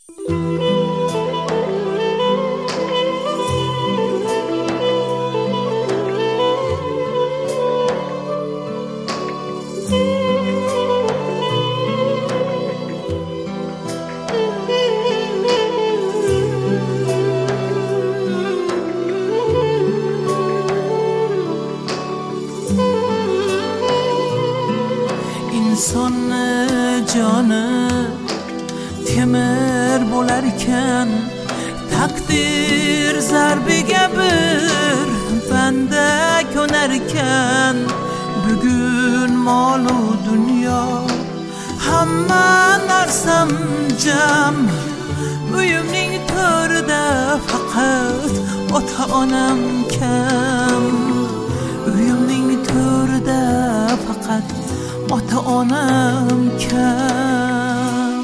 İnson canı temir bo'larkan, takdir zarbiga bir banda ko'narkan. Bugun molu dunyo hamma narsam jam, uyimning to'rida faqat ota-onam kam. Uyimning to'rida faqat ota-onam kam.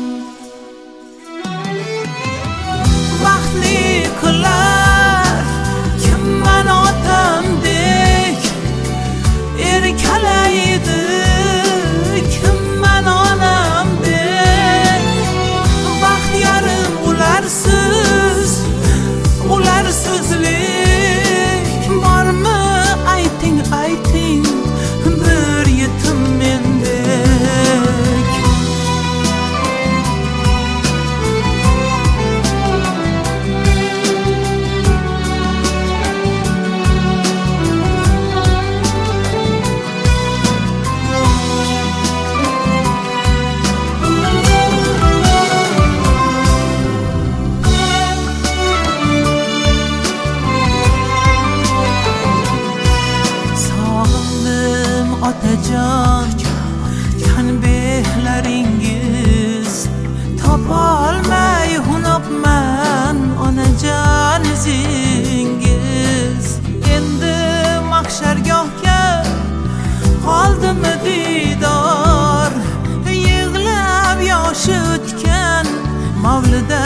Baxtli kunlar kimman otamdek erkalaydi, kimman onamdek. Baxt yarim ularsizlik bormi? Ayting, ayting, bir yetim mendek. Sog'indim otajon, tanbehlaringiz topolmay xunoqman onajon izingiz. Endi mahshargohga qoldimi didor, yig'lab yoshi o'tgan Mavlida